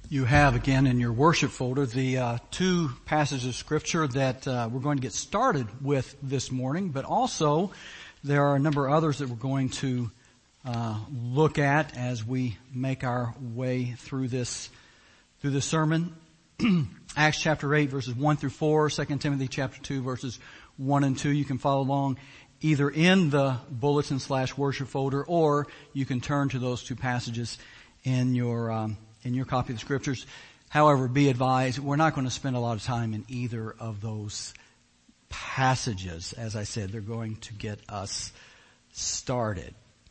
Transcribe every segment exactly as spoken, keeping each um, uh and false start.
You have again in your worship folder the uh, two passages of Scripture that uh, we're going to get started with this morning, but also there are a number of others that we're going to uh, look at as we make our way through this through this sermon. Acts chapter eight verses one through four, Second Timothy chapter two verses one and two. You can follow along either in the bulletin slash worship folder, or you can turn to those two passages in your um, in your copy of the Scriptures. However, be advised, we're not going to spend a lot of time in either of those passages. As I said, they're going to get us started.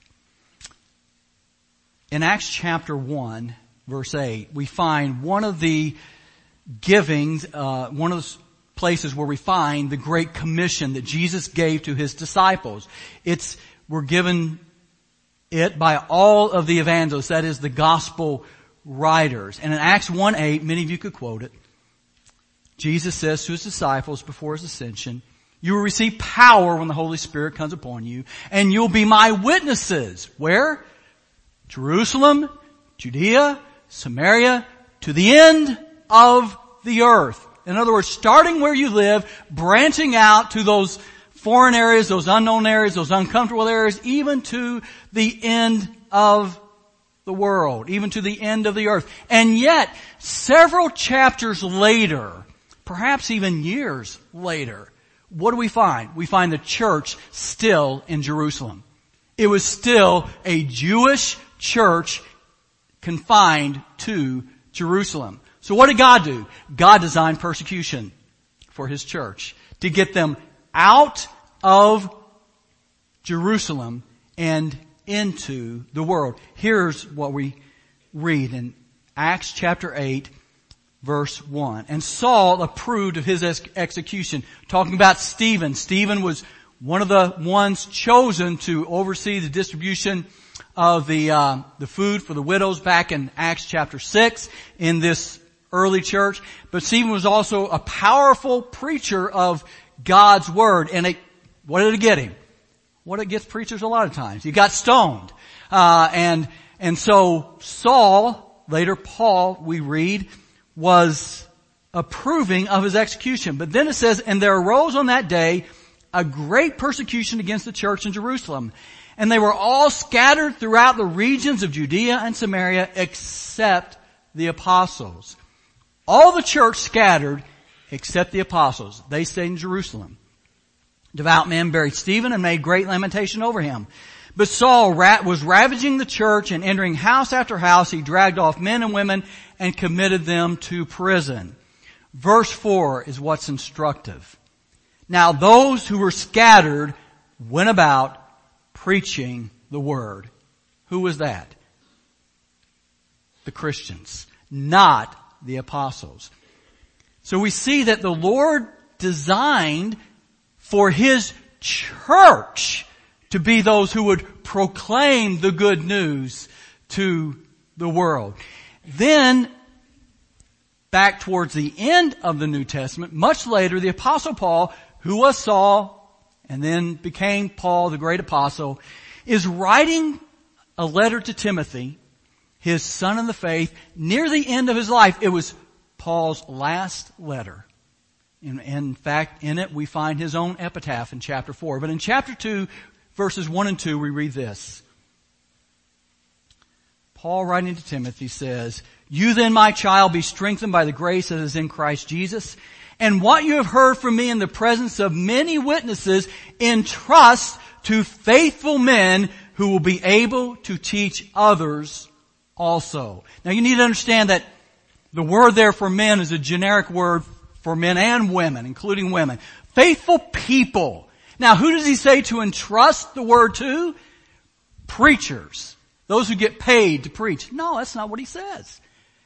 In Acts chapter one, verse eight, we find one of the givings, uh, one of the places where we find the Great Commission that Jesus gave to His disciples. It's, we're given it by all of the evangelists, that is the gospel writers. And in Acts one eight, many of you could quote it. Jesus says to His disciples before His ascension, "You will receive power when the Holy Spirit comes upon you, and you'll be my witnesses." Where? Jerusalem, Judea, Samaria, to the end of the earth. In other words, starting where you live, branching out to those foreign areas, those unknown areas, those uncomfortable areas, even to the end of the world, even to the end of the earth. And yet, several chapters later, perhaps even years later, what do we find? We find the church still in Jerusalem. It was still a Jewish church confined to Jerusalem. So what did God do? God designed persecution for His church to get them out of Jerusalem and into the world. Here's what we read in Acts chapter eight, verse one. "And Saul approved of his ex- execution." Talking about Stephen. Stephen was one of the ones chosen to oversee the distribution of the uh, the food for the widows back in Acts chapter six in this early church. But Stephen was also a powerful preacher of God's Word. And it, what did it get him? What it gets preachers a lot of times. He got stoned. Uh, and, and so Saul, later Paul, we read, was approving of his execution. But then it says, "And there arose on that day a great persecution against the church in Jerusalem. And they were all scattered throughout the regions of Judea and Samaria, except the apostles." All the church scattered except the apostles. They stayed in Jerusalem. "Devout men buried Stephen and made great lamentation over him. But Saul was ravaging the church, and entering house after house, he dragged off men and women and committed them to prison." Verse four is what's instructive. "Now those who were scattered went about preaching the word." Who was that? The Christians, not the apostles. So we see that the Lord designed for His church to be those who would proclaim the good news to the world. Then, back towards the end of the New Testament, much later, the Apostle Paul, who was Saul and then became Paul, the great apostle, is writing a letter to Timothy, his son in the faith, near the end of his life. It was Paul's last letter. In, in fact, in it we find his own epitaph in chapter four. But in chapter two, verses one and two, we read this. Paul, writing to Timothy, says, "You then, my child, be strengthened by the grace that is in Christ Jesus. And what you have heard from me in the presence of many witnesses, entrust to faithful men who will be able to teach others also." Now you need to understand that the word there for men is a generic word for men and women, including women. Faithful people. Now who does he say to entrust the word to? Preachers. Those who get paid to preach. No, that's not what he says.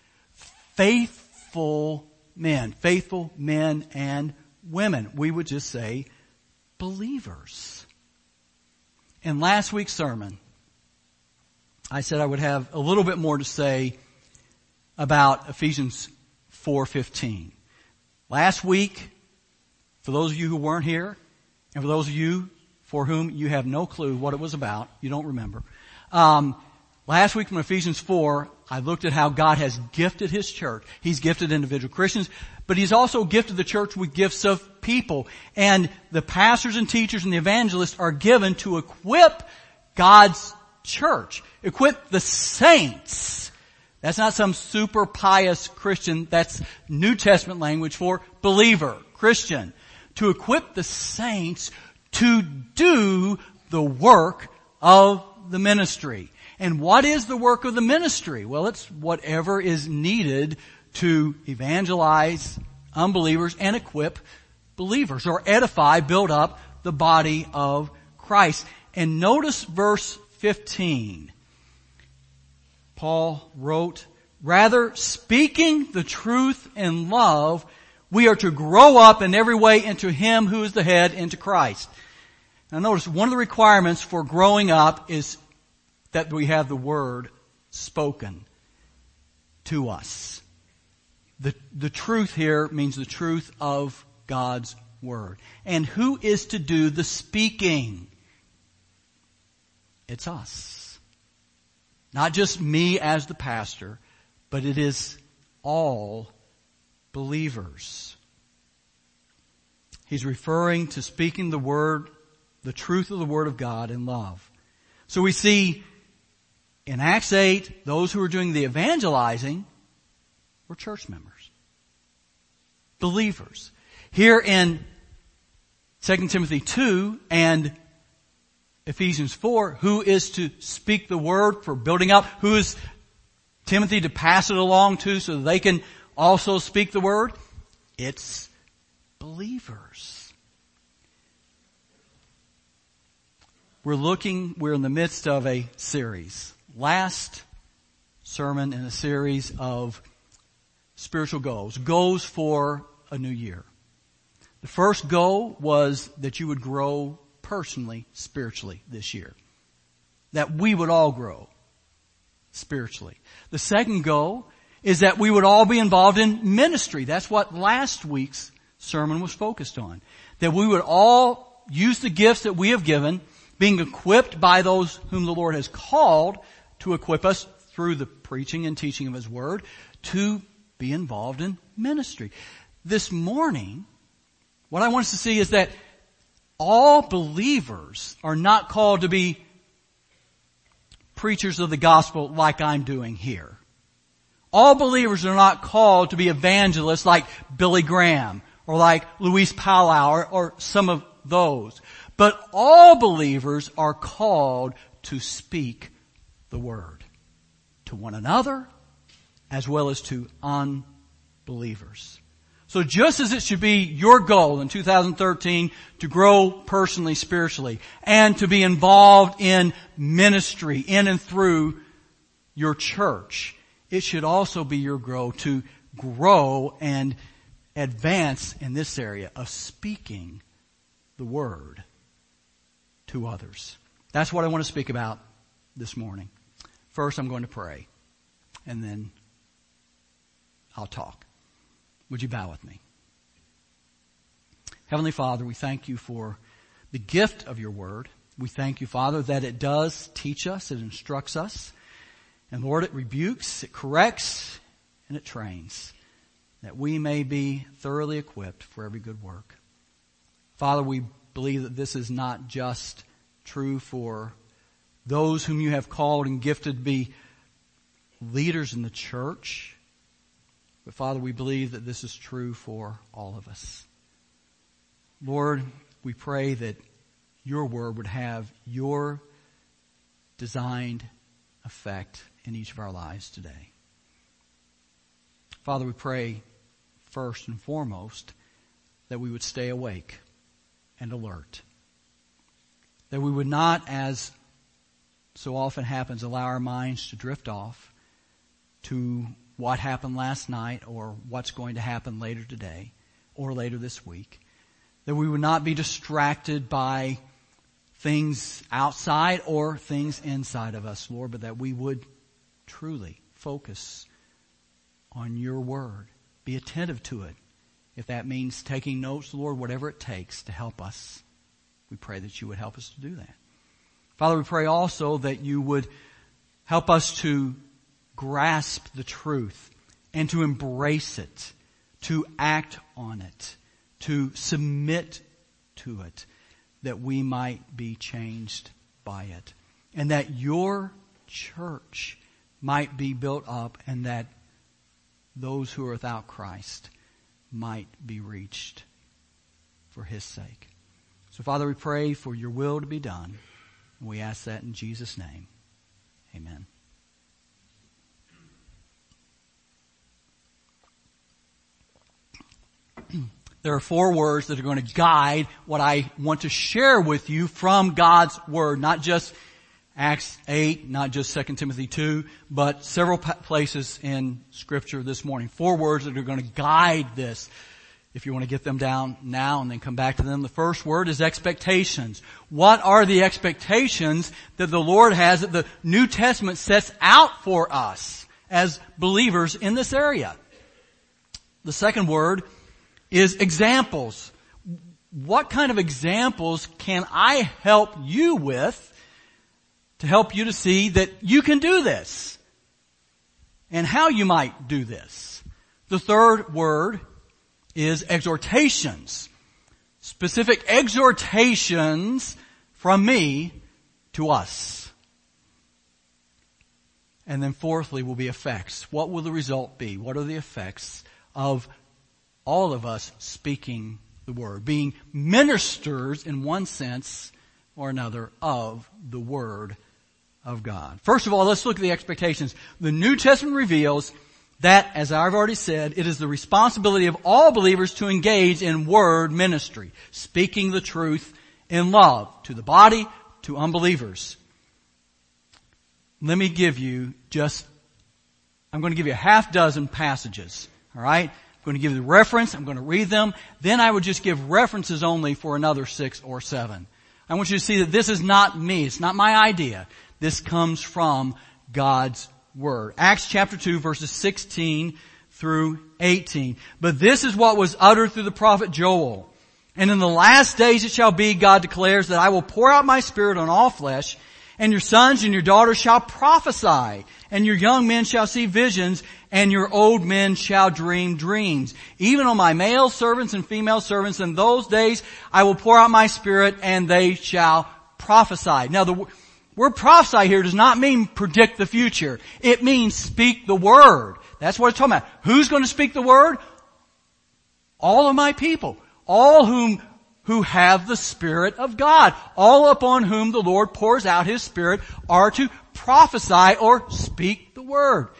Faithful men. Faithful men and women. We would just say believers. In last week's sermon, I said I would have a little bit more to say about Ephesians four fifteen. Last week, for those of you who weren't here, and for those of you for whom you have no clue what it was about, you don't remember, um, last week from Ephesians four, I looked at how God has gifted His church. He's gifted individual Christians, but He's also gifted the church with gifts of people. And the pastors and teachers and the evangelists are given to equip God's church. Equip the saints. That's not some super pious Christian. That's New Testament language for believer, Christian. To equip the saints to do the work of the ministry. And what is the work of the ministry? Well, it's whatever is needed to evangelize unbelievers and equip believers, or edify, build up the body of Christ. And notice verse fifteen. Paul wrote, rather, speaking the truth in love, we are to grow up in every way into Him who is the head, into Christ. Now notice, one of the requirements for growing up is that we have the Word spoken to us. The, the truth here means the truth of God's Word. And who is to do the speaking? It's us. Not just me as the pastor, but it is all believers. He's referring to speaking the Word, the truth of the Word of God in love. So we see in Acts eight, those who were doing the evangelizing were church members. Believers. Here in Second Timothy two and Ephesians four, who is to speak the word for building up? Who is Timothy to pass it along to so that they can also speak the word? It's believers. We're looking, we're in the midst of a series. Last sermon in a series of spiritual goals. Goals for a new year. The first goal was that you would grow personally, spiritually this year. That we would all grow spiritually. The second goal is that we would all be involved in ministry. That's what last week's sermon was focused on. That we would all use the gifts that we have given, being equipped by those whom the Lord has called to equip us through the preaching and teaching of His Word, to be involved in ministry. This morning, what I want us to see is that all believers are not called to be preachers of the gospel like I'm doing here. All believers are not called to be evangelists like Billy Graham or like Luis Palau or, or some of those. But all believers are called to speak the word to one another as well as to unbelievers. So just as it should be your goal in two thousand thirteen to grow personally, spiritually, and to be involved in ministry in and through your church, it should also be your goal to grow and advance in this area of speaking the word to others. That's what I want to speak about this morning. First, I'm going to pray, and then I'll talk. Would you bow with me? Heavenly Father, we thank you for the gift of your word. We thank you, Father, that it does teach us, it instructs us. And Lord, it rebukes, it corrects, and it trains, that we may be thoroughly equipped for every good work. Father, we believe that this is not just true for those whom you have called and gifted to be leaders in the church, but Father, we believe that this is true for all of us. Lord, we pray that your word would have your designed effect in each of our lives today. Father, we pray first and foremost that we would stay awake and alert. That we would not, as so often happens, allow our minds to drift off to what happened last night or what's going to happen later today or later this week. That we would not be distracted by things outside or things inside of us, Lord, but that we would truly focus on your word. Be attentive to it. If that means taking notes, Lord, whatever it takes to help us, we pray that you would help us to do that. Father, we pray also that you would help us to grasp the truth and to embrace it, to act on it, to submit to it, that we might be changed by it, and that your church might be built up, and that those who are without Christ might be reached for His sake. So Father, we pray for your will to be done, and we ask that in Jesus' name. Amen. There are four words that are going to guide what I want to share with you from God's Word. Not just Acts eight, not just Second Timothy two, but several places in Scripture this morning. Four words that are going to guide this. If you want to get them down now and then come back to them. The first word is expectations. What are the expectations that the Lord has, that the New Testament sets out for us as believers in this area? The second word is examples. What kind of examples can I help you with to help you to see that you can do this and how you might do this? The third word is exhortations. Specific exhortations from me to us. And then fourthly will be effects. What will the result be? What are the effects of all of us speaking the Word, being ministers in one sense or another of the Word of God? First of all, let's look at the expectations. The New Testament reveals that, as I've already said, it is the responsibility of all believers to engage in word ministry, speaking the truth in love to the body, to unbelievers. Let me give you just, I'm going to give you a half dozen passages, all right? I'm going to give you the reference, I'm going to read them, then I would just give references only for another six or seven. I want you to see that this is not me, it's not my idea. This comes from God's Word. Acts chapter two, verses sixteen through eighteen. But this is what was uttered through the prophet Joel. And in the last days it shall be, God declares, that I will pour out my Spirit on all flesh, and your sons and your daughters shall prophesy, and your young men shall see visions, and your old men shall dream dreams. Even on my male servants and female servants in those days I will pour out my Spirit, and they shall prophesy. Now the word prophesy here does not mean predict the future. It means speak the Word. That's what it's talking about. Who's going to speak the Word? All of my people. All whom who have the Spirit of God. All upon whom the Lord pours out His Spirit are to prophesy or speak the Word.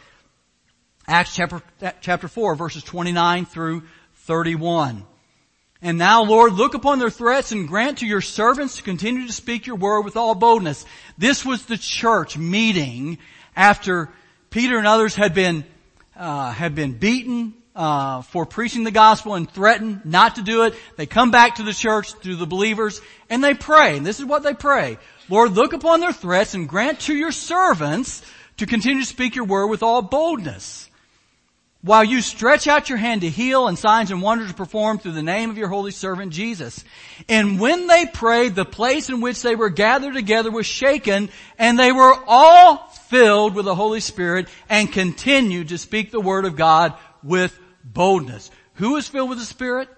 Acts chapter, chapter four, verses twenty-nine through thirty-one. And now, Lord, look upon their threats and grant to your servants to continue to speak your word with all boldness. This was the church meeting after Peter and others had been, uh, had been beaten, uh, for preaching the gospel and threatened not to do it. They come back to the church through the believers and they pray. And this is what they pray. Lord, look upon their threats and grant to your servants to continue to speak your word with all boldness. While you stretch out your hand to heal and signs and wonders to perform through the name of your holy servant Jesus. And when they prayed, the place in which they were gathered together was shaken, and they were all filled with the Holy Spirit and continued to speak the word of God with boldness. Who was filled with the Spirit?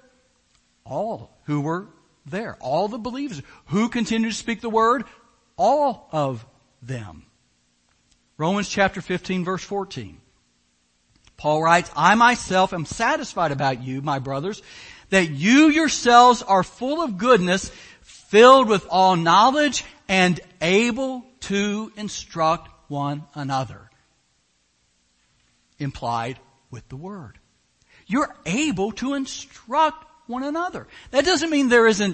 All who were there. All the believers. Who continued to speak the word? All of them. Romans chapter fifteen, verse fourteen. Paul writes, I myself am satisfied about you, my brothers, that you yourselves are full of goodness, filled with all knowledge, and able to instruct one another. Implied with the word. You're able to instruct one another. That doesn't mean there isn't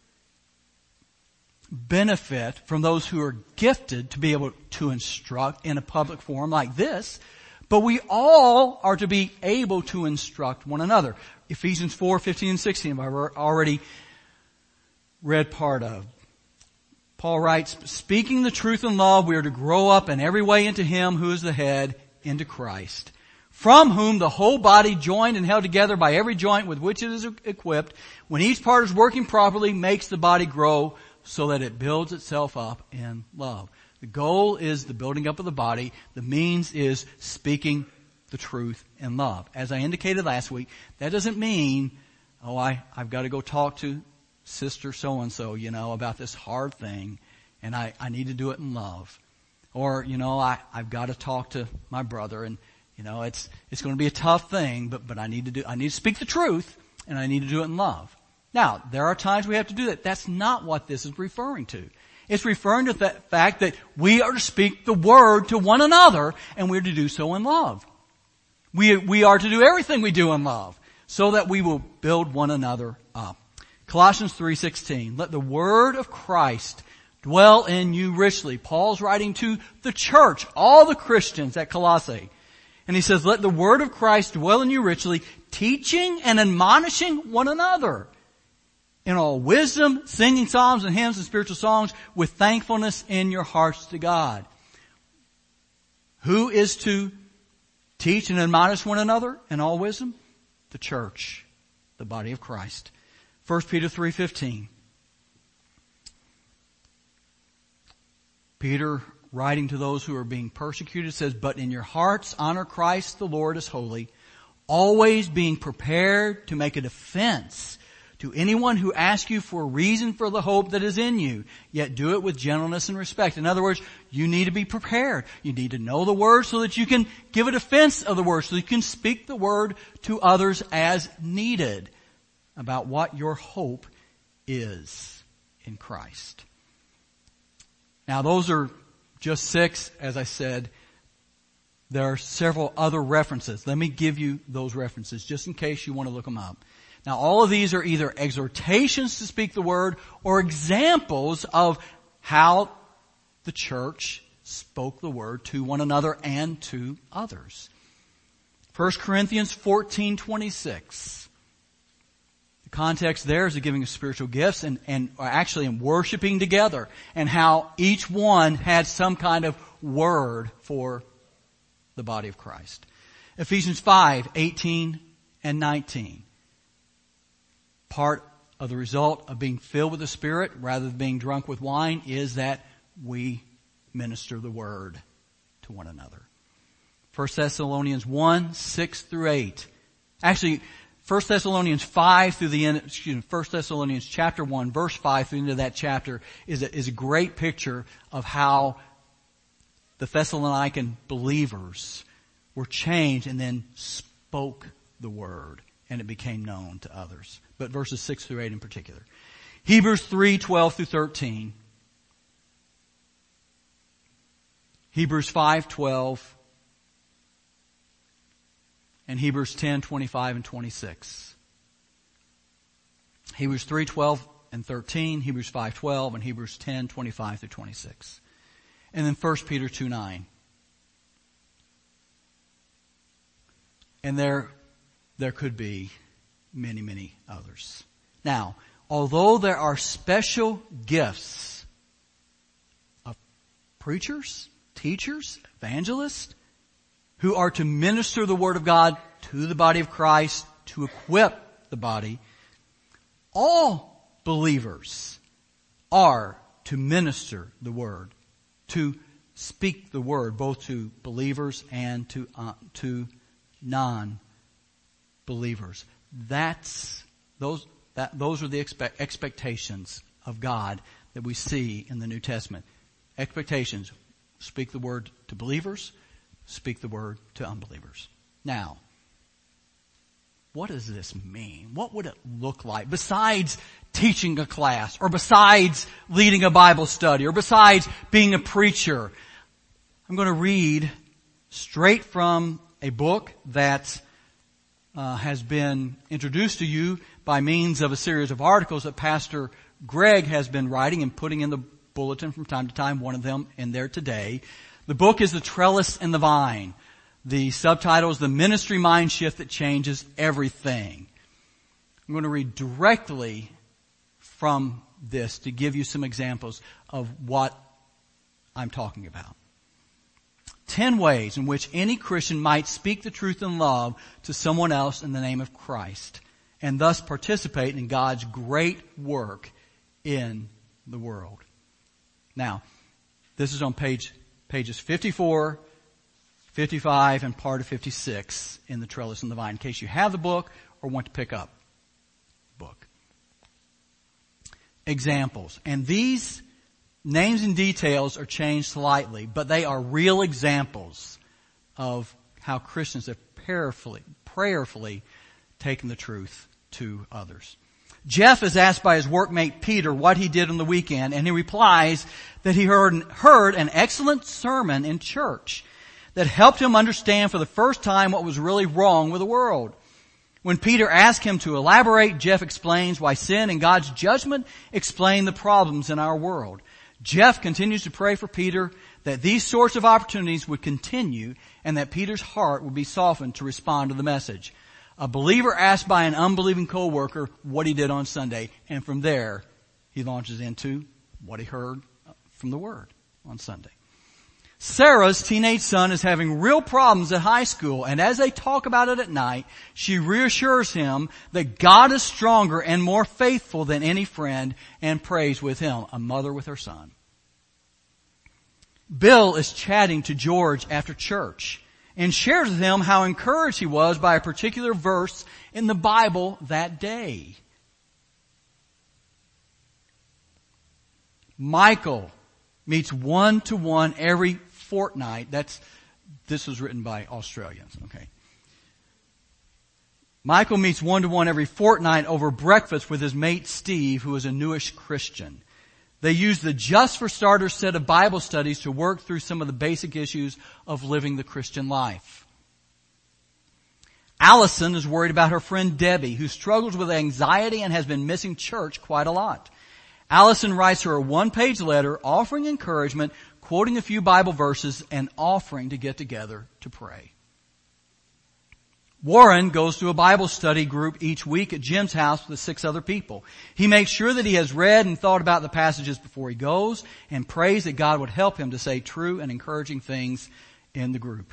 benefit from those who are gifted to be able to instruct in a public forum like this. But we all are to be able to instruct one another. Ephesians four, fifteen and sixteen, I've already read part of. Paul writes, speaking the truth in love, we are to grow up in every way into Him who is the head, into Christ, from whom the whole body, joined and held together by every joint with which it is equipped, when each part is working properly, makes the body grow so that it builds itself up in love. The goal is the building up of the body. The means is speaking the truth in love. As I indicated last week, that doesn't mean, oh, I, I've got to go talk to sister so-and-so, you know, about this hard thing, and I, I need to do it in love. Or, you know, I, I've got to talk to my brother, and, you know, it's, it's going to be a tough thing, but, but I need to do, I need to speak the truth, and I need to do it in love. Now, there are times we have to do that. That's not what this is referring to. It's referring to the fact that we are to speak the word to one another, and we're to do so in love. We, we are to do everything we do in love, so that we will build one another up. Colossians three sixteen, let the word of Christ dwell in you richly. Paul's writing to the church, all the Christians at Colossae. And he says, let the word of Christ dwell in you richly, teaching and admonishing one another in all wisdom, singing psalms and hymns and spiritual songs with thankfulness in your hearts to God. Who is to teach and admonish one another in all wisdom? The church, the body of Christ. First Peter three fifteen. Peter, writing to those who are being persecuted, says, but in your hearts honor Christ the Lord as holy, always being prepared to make a defense to anyone who asks you for a reason for the hope that is in you, yet do it with gentleness and respect. In other words, you need to be prepared. You need to know the word so that you can give a defense of the word, so you can speak the word to others as needed about what your hope is in Christ. Now, those are just six, as I said. There are several other references. Let me give you those references just in case you want to look them up. Now, all of these are either exhortations to speak the word or examples of how the church spoke the word to one another and to others. First Corinthians fourteen twenty-six. The context there is the giving of spiritual gifts and, and actually in worshiping together, and how each one had some kind of word for the body of Christ. Ephesians five eighteen and nineteen. Part of the result of being filled with the Spirit rather than being drunk with wine is that we minister the word to one another. First Thessalonians one, six through eight. Actually, First Thessalonians five through the end, excuse me, First Thessalonians chapter one, verse five through the end of that chapter is a, is a great picture of how the Thessalonican believers were changed and then spoke the word, and it became known to others. But verses six through eight in particular. Hebrews three, twelve through thirteen. Hebrews five, twelve. And Hebrews ten, twenty-five and twenty-six. Hebrews three, twelve and thirteen. Hebrews five, twelve. And Hebrews ten, twenty-five through twenty-six. And then First Peter two, nine. And there, there could be many, many others. Now, although there are special gifts of preachers, teachers, evangelists, who are to minister the word of God to the body of Christ, to equip the body, all believers are to minister the word, to speak the word, both to believers and to, uh, to non-believers. That's, those, that, those are the expect, expectations of God that we see in the New Testament. Expectations. Speak the word to believers. Speak the word to unbelievers. Now, what does this mean? What would it look like besides teaching a class, or besides leading a Bible study, or besides being a preacher? I'm going to read straight from a book that uh, has been introduced to you by means of a series of articles that Pastor Greg has been writing and putting in the bulletin from time to time, one of them in there today. The book is The Trellis and the Vine. The subtitle is The Ministry Mind Shift That Changes Everything. I'm going to read directly from this to give you some examples of what I'm talking about. Ten ways in which any Christian might speak the truth in love to someone else in the name of Christ, and thus participate in God's great work in the world. Now, This is on page, pages fifty-four, fifty-five, and part of fifty-six in the Trellis and the Vine, in case you have the book or want to pick up the book. Examples. And these names and details are changed slightly, but they are real examples of how Christians have prayerfully, prayerfully taken the truth to others. Jeff is asked by his workmate Peter what he did on the weekend, and he replies that he heard, heard an excellent sermon in church that helped him understand for the first time what was really wrong with the world. When Peter asked him to elaborate, Jeff explains why sin and God's judgment explain the problems in our world. Jeff continues to pray for Peter that these sorts of opportunities would continue and that Peter's heart would be softened to respond to the message. A believer asked by an unbelieving coworker what he did on Sunday, and from there he launches into what he heard from the Word on Sunday. Sarah's teenage son is having real problems at high school, and as they talk about it at night, she reassures him that God is stronger and more faithful than any friend and prays with him, a mother with her son. Bill is chatting to George after church and shares with him how encouraged he was by a particular verse in the Bible that day. Michael meets one-to-one every fortnight. That's, this was written by Australians, okay. Michael meets one-to-one every fortnight over breakfast with his mate Steve, who is a newish Christian. They use the Just for Starters set of Bible studies to work through some of the basic issues of living the Christian life. Allison is worried about her friend Debbie, who struggles with anxiety and has been missing church quite a lot. Allison writes her a one-page letter offering encouragement, quoting a few Bible verses, and offering to get together to pray. Warren goes to a Bible study group each week at Jim's house with six other people. He makes sure that he has read and thought about the passages before he goes and prays that God would help him to say true and encouraging things in the group.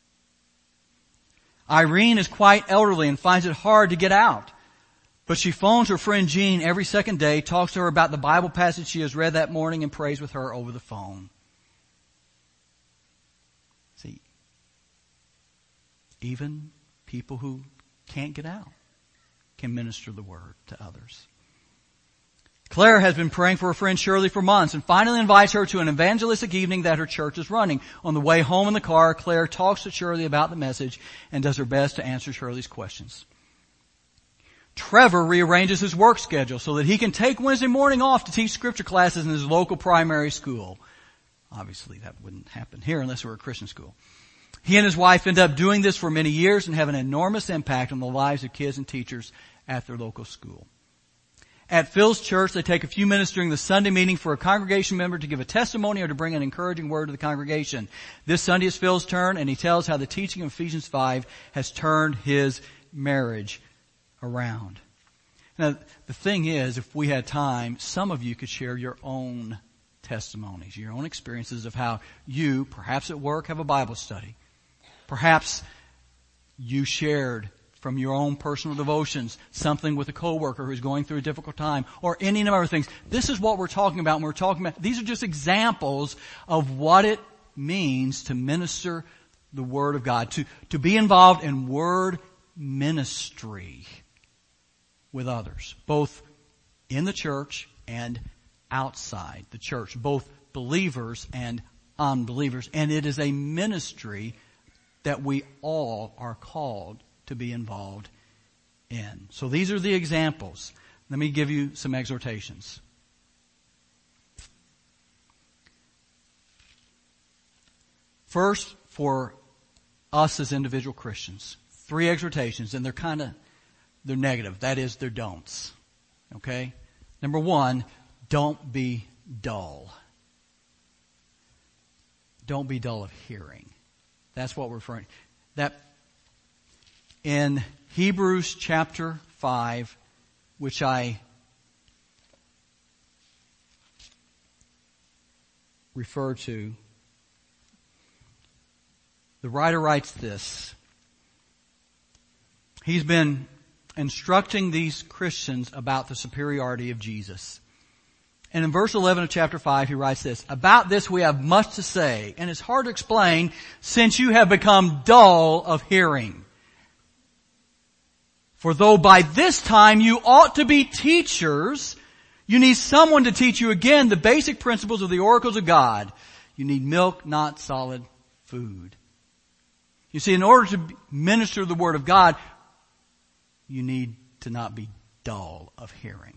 Irene is quite elderly and finds it hard to get out. But she phones her friend Jean every second day, talks to her about the Bible passage she has read that morning, and prays with her over the phone. See, even people who can't get out can minister the word to others. Claire has been praying for her friend Shirley for months and finally invites her to an evangelistic evening that her church is running. On the way home in the car, Claire talks to Shirley about the message and does her best to answer Shirley's questions. Trevor rearranges his work schedule so that he can take Wednesday morning off to teach scripture classes in his local primary school. Obviously that wouldn't happen here unless it were a Christian school. He and his wife end up doing this for many years and have an enormous impact on the lives of kids and teachers at their local school. At Phil's church, they take a few minutes during the Sunday meeting for a congregation member to give a testimony or to bring an encouraging word to the congregation. This Sunday is Phil's turn, and he tells how the teaching of Ephesians five has turned his marriage around. Now, the thing is, if we had time, some of you could share your own testimonies, your own experiences of how you, perhaps at work, have a Bible study. Perhaps you shared from your own personal devotions something with a coworker who's going through a difficult time, or any number of things. This is what we're talking about when we're talking about, these are just examples of what it means to minister the Word of God, to, to be involved in word ministry with others, both in the church and outside the church, both believers and unbelievers. And it is a ministry that we all are called to be involved in. So these are the examples. Let me give you some exhortations. First, for us as individual Christians, three exhortations, and they're kind of, they're negative. That is, they're don'ts. Okay? Number one, don't be dull. Don't be dull of hearing. That's what we're referring to. That in Hebrews chapter five, which I refer to, the writer writes this. He's been instructing these Christians about the superiority of Jesus. And in verse eleven of chapter five, he writes this, about this we have much to say, and it's hard to explain since you have become dull of hearing. For though by this time you ought to be teachers, you need someone to teach you again the basic principles of the oracles of God. You need milk, not solid food. You see, in order to minister the Word of God, you need to not be dull of hearing.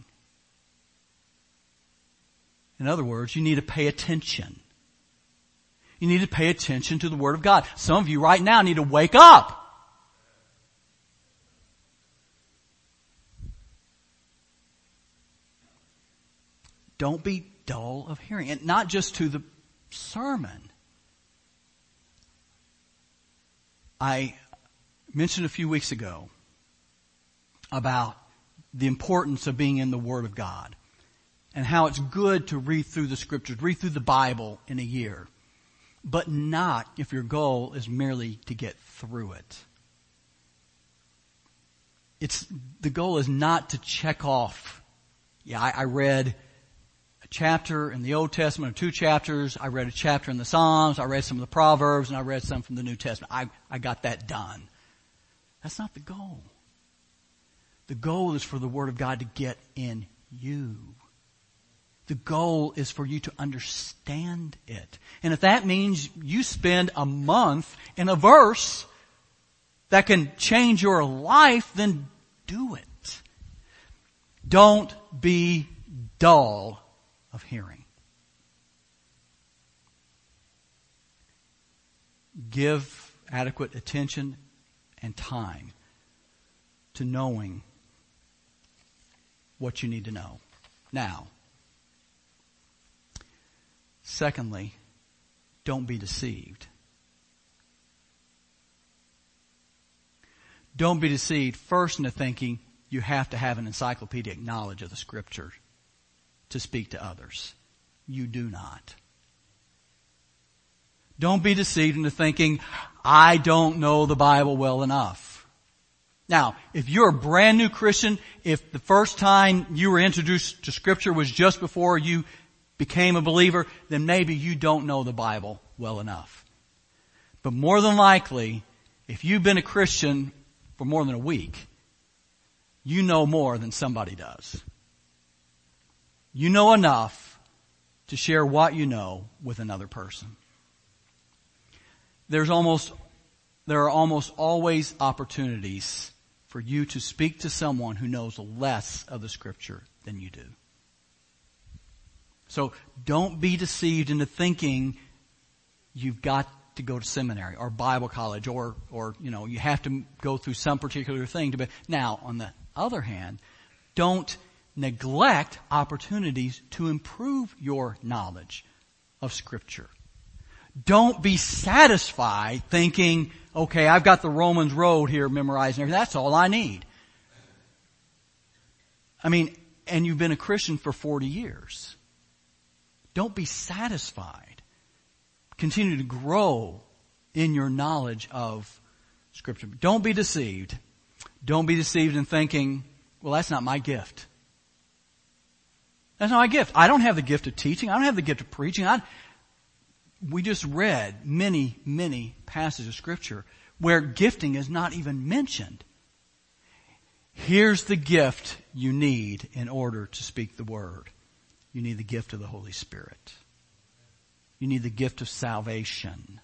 In other words, you need to pay attention. You need to pay attention to the Word of God. Some of you right now need to wake up. Don't be dull of hearing. And not just to the sermon. I mentioned a few weeks ago about the importance of being in the Word of God and how it's good to read through the Scriptures, read through the Bible in a year, but not if your goal is merely to get through it. It's, the goal is not to check off. Yeah, I, I read a chapter in the Old Testament, or two chapters. I read a chapter in the Psalms. I read some of the Proverbs, and I read some from the New Testament. I, I got that done. That's not the goal. The goal is for the Word of God to get in you. The goal is for you to understand it. And if that means you spend a month in a verse that can change your life, then do it. Don't be dull of hearing. Give adequate attention and time to knowing what you need to know. Now, secondly, don't be deceived. Don't be deceived first into thinking you have to have an encyclopedic knowledge of the Scripture to speak to others. You do not. Don't be deceived into thinking, I don't know the Bible well enough. Now, if you're a brand new Christian, if the first time you were introduced to Scripture was just before you became a believer, then maybe you don't know the Bible well enough. But more than likely, if you've been a Christian for more than a week, you know more than somebody does. You know enough to share what you know with another person. There's almost, there are almost always opportunities for you to speak to someone who knows less of the Scripture than you do. So don't be deceived into thinking you've got to go to seminary or Bible college or, or, you know, you have to go through some particular thing to be. Now, on the other hand, don't neglect opportunities to improve your knowledge of Scripture. Don't be satisfied thinking, okay, I've got the Romans road here memorized and everything. That's all I need. I mean, and you've been a Christian for forty years. Don't be satisfied. Continue to grow in your knowledge of Scripture. Don't be deceived. Don't be deceived in thinking, well, that's not my gift. That's not my gift. I don't have the gift of teaching. I don't have the gift of preaching. I, we just read many, many passages of Scripture where gifting is not even mentioned. Here's the gift you need in order to speak the Word. You need the gift of the Holy Spirit. You need the gift of salvation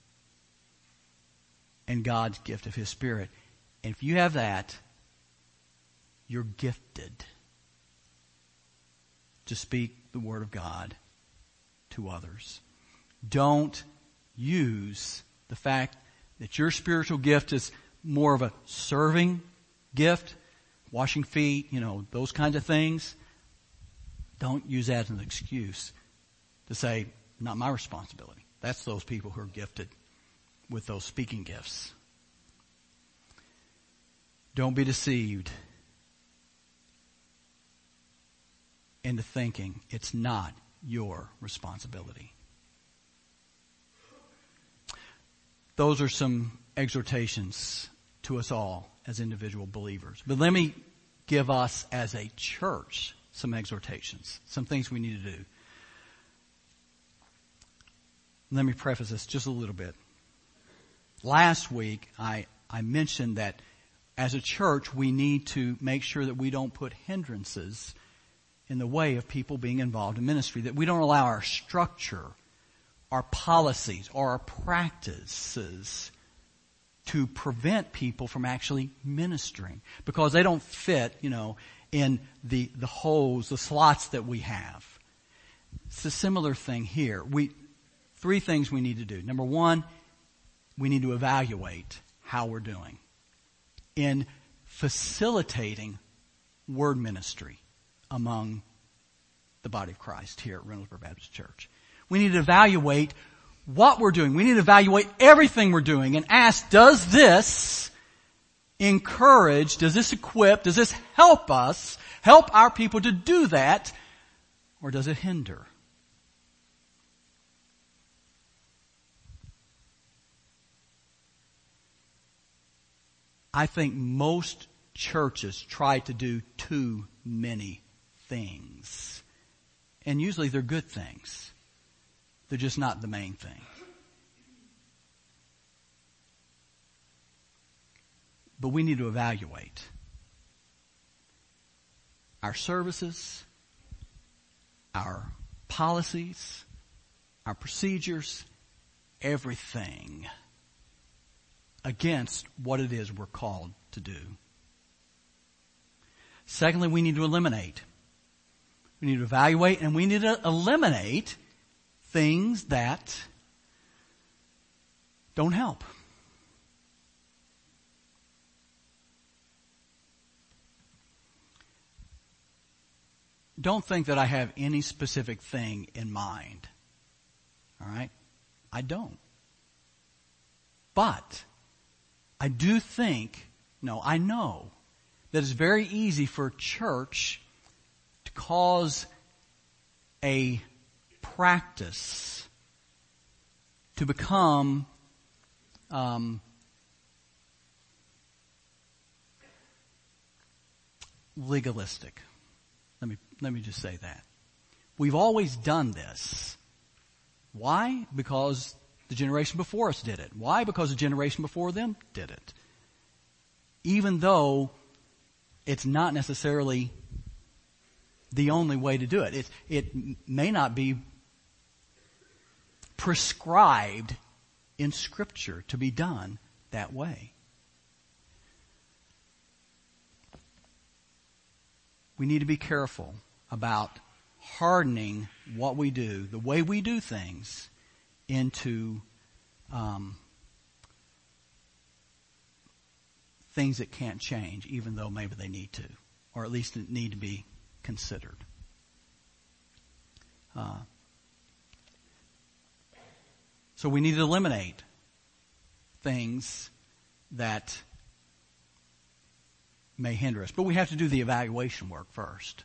and God's gift of His Spirit. And if you have that, you're gifted to speak the Word of God to others. Don't use the fact that your spiritual gift is more of a serving gift, washing feet, you know, those kinds of things. Don't use that as an excuse to say, not my responsibility. That's those people who are gifted with those speaking gifts. Don't be deceived into thinking it's not your responsibility. Those are some exhortations to us all as individual believers. But let me give us as a church some exhortations, some things we need to do. Let me preface this just a little bit. Last week, I, I mentioned that as a church, we need to make sure that we don't put hindrances in the way of people being involved in ministry, that we don't allow our structure, our policies, or our practices to prevent people from actually ministering because they don't fit, you know, in the, the holes, the slots that we have. It's a similar thing here. We, three things we need to do. Number one, we need to evaluate how we're doing in facilitating word ministry among the body of Christ here at Reynoldsburg Baptist Church. We need to evaluate what we're doing. We need to evaluate everything we're doing and ask, does this encourage, does this equip, does this help us, help our people to do that, or does it hinder? I think most churches try to do too many things. And usually they're good things. They're just not the main thing. But we need to evaluate our services, our policies, our procedures, everything against what it is we're called to do. Secondly, we need to eliminate. We need to evaluate and we need to eliminate things that don't help. Don't think that I have any specific thing in mind. All right? I don't. But I do think, no, I know that it's very easy for a church to cause a practice to become um, legalistic. Let me let me just say that. We've always done this. Why? Because the generation before us did it. Why? Because the generation before them did it. Even though it's not necessarily the only way to do it. It, it may not be prescribed in Scripture to be done that way. We need to be careful about hardening what we do, the way we do things, into um, things that can't change, even though maybe they need to, or at least need to be considered. Uh, so we need to eliminate things that may hinder us. But we have to do the evaluation work first.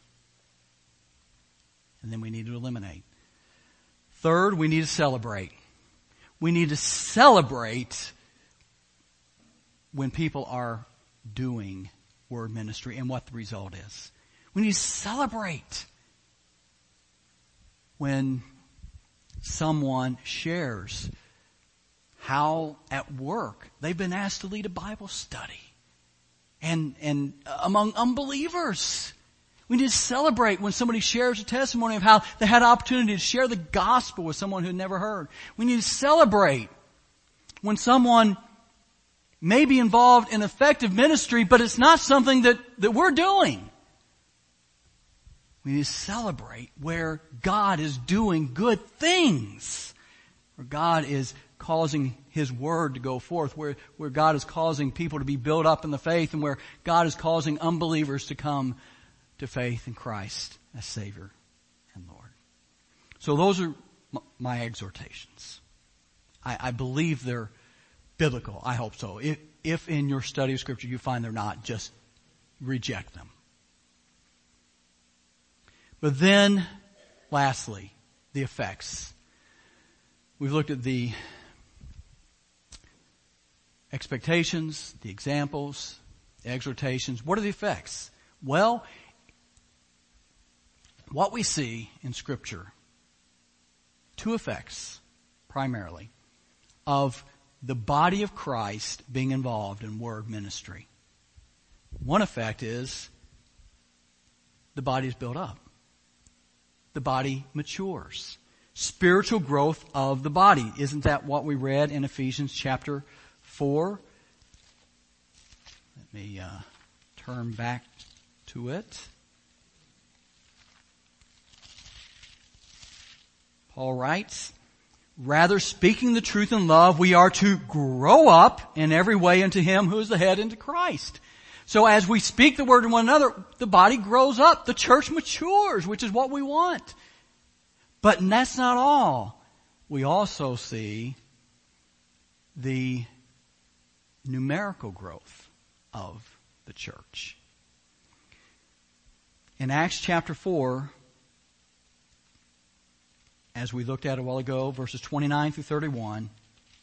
And then we need to eliminate. Third, we need to celebrate. We need to celebrate when people are doing word ministry and what the result is. We need to celebrate when someone shares how at work they've been asked to lead a Bible study and, and among unbelievers. We need to celebrate when somebody shares a testimony of how they had an opportunity to share the gospel with someone who had never heard. We need to celebrate when someone may be involved in effective ministry, but it's not something that, that we're doing. We need to celebrate where God is doing good things, where God is causing His word to go forth, where, where God is causing people to be built up in the faith, and where God is causing unbelievers to come to faith in Christ as Savior and Lord. So those are my exhortations. I, I believe they're biblical. I hope so. If, if in your study of Scripture you find they're not, just reject them. But then, lastly, the effects. We've looked at the expectations, the examples, the exhortations. What are the effects? Well, what we see in Scripture, two effects primarily of the body of Christ being involved in word ministry. One effect is the body is built up. The body matures. Spiritual growth of the body. Isn't that what we read in Ephesians chapter four? Let me uh, turn back to it. Paul writes, rather, speaking the truth in love, we are to grow up in every way into Him who is the head, into Christ. So as we speak the word to one another, the body grows up. The church matures, which is what we want. But that's not all. We also see the numerical growth of the church. In Acts chapter four, as we looked at a while ago, verses twenty-nine through thirty-one,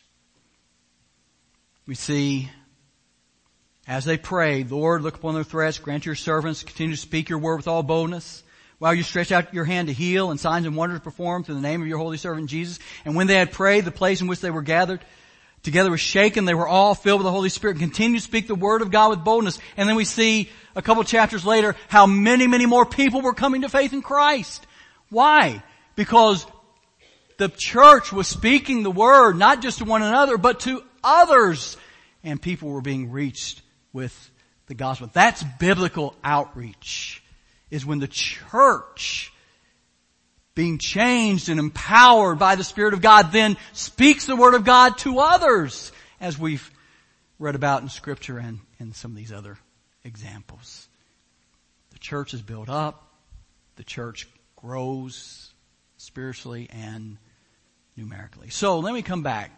we see, as they prayed, Lord, look upon their threats, grant your servants, continue to speak your word with all boldness, while you stretch out your hand to heal, and signs and wonders performed through the name of your holy servant Jesus. And when they had prayed, the place in which they were gathered together was shaken. They were all filled with the Holy Spirit and continued to speak the word of God with boldness. And then we see a couple chapters later how many, many more people were coming to faith in Christ. Why? Because the church was speaking the word, not just to one another, but to others. And people were being reached with the gospel. That's biblical outreach, is when the church, being changed and empowered by the Spirit of God, then speaks the word of God to others, as we've read about in Scripture and in some of these other examples. The church is built up. The church grows spiritually and numerically. So let me come back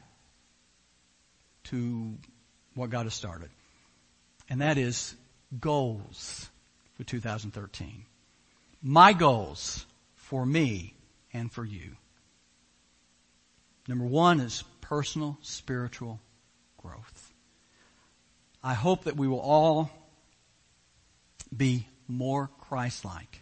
to what got us started. And that is goals for two thousand thirteen. My goals for me and for you. Number one is personal spiritual growth. I hope that we will all be more Christ-like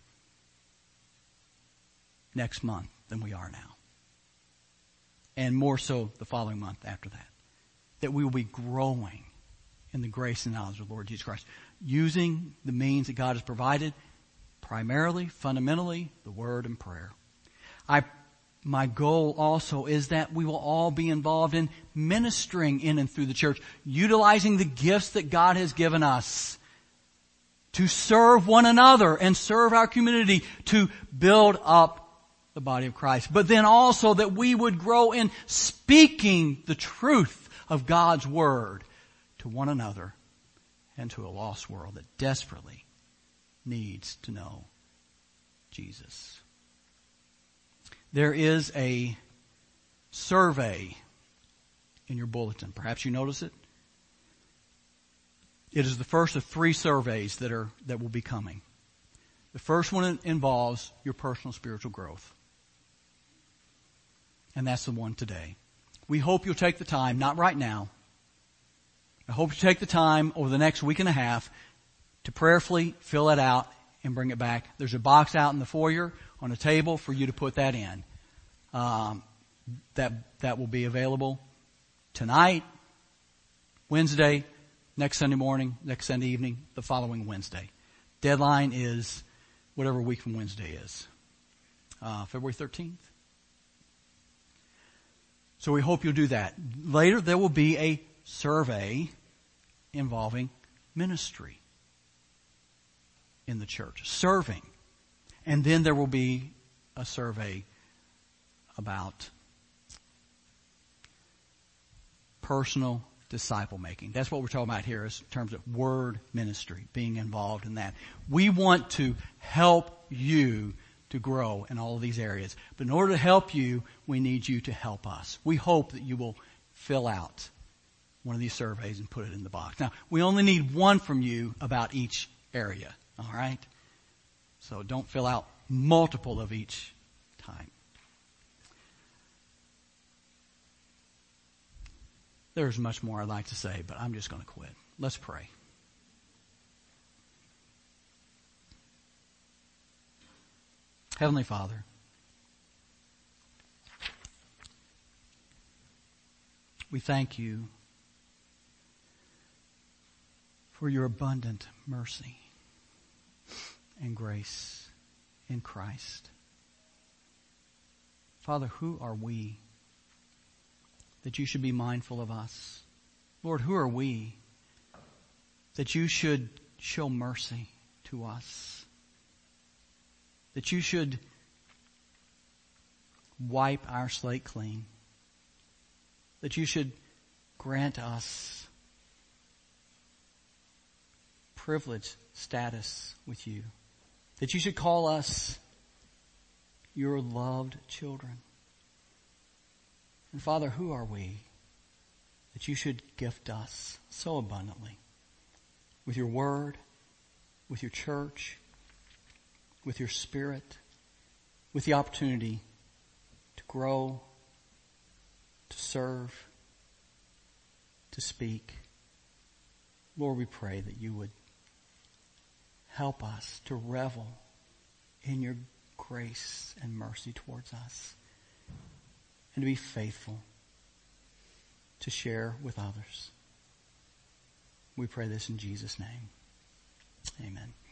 next month than we are now. And more so the following month after that. That we will be growing in the grace and knowledge of the Lord Jesus Christ, using the means that God has provided, primarily, fundamentally, the Word and prayer. I, my goal also is that we will all be involved in ministering in and through the church, utilizing the gifts that God has given us to serve one another and serve our community, to build up the body of Christ. But then also that we would grow in speaking the truth of God's Word to one another and to a lost world that desperately needs to know Jesus. There is a survey in your bulletin. Perhaps you notice it. It is the first of three surveys that are that will be coming. The first one involves your personal spiritual growth. And that's the one today. We hope you'll take the time, not right now. I hope you take the time over the next week and a half to prayerfully fill that out and bring it back. There's a box out in the foyer on a table for you to put that in. Um, that that will be available tonight, Wednesday, next Sunday morning, next Sunday evening, the following Wednesday. Deadline is whatever week from Wednesday is. Uh, February thirteenth. So we hope you'll do that. Later there will be a survey involving ministry in the church, serving. And then there will be a survey about personal disciple making. That's what we're talking about here is in terms of word ministry, being involved in that. We want to help you to grow in all of these areas. But in order to help you, we need you to help us. We hope that you will fill out one of these surveys and put it in the box. Now, we only need one from you about each area. All right? So don't fill out multiple of each time. There's much more I'd like to say, but I'm just going to quit. Let's pray. Heavenly Father, we thank you for your abundant mercy and grace in Christ. Father, who are we that you should be mindful of us? Lord, who are we that you should show mercy to us? That you should wipe our slate clean? That you should grant us privileged status with you? That you should call us your loved children? And Father, who are we that you should gift us so abundantly with your word, with your church, with your spirit, with the opportunity to grow, to serve, to speak? Lord, we pray that you would help us to revel in your grace and mercy towards us, and to be faithful to share with others. We pray this in Jesus' name. Amen.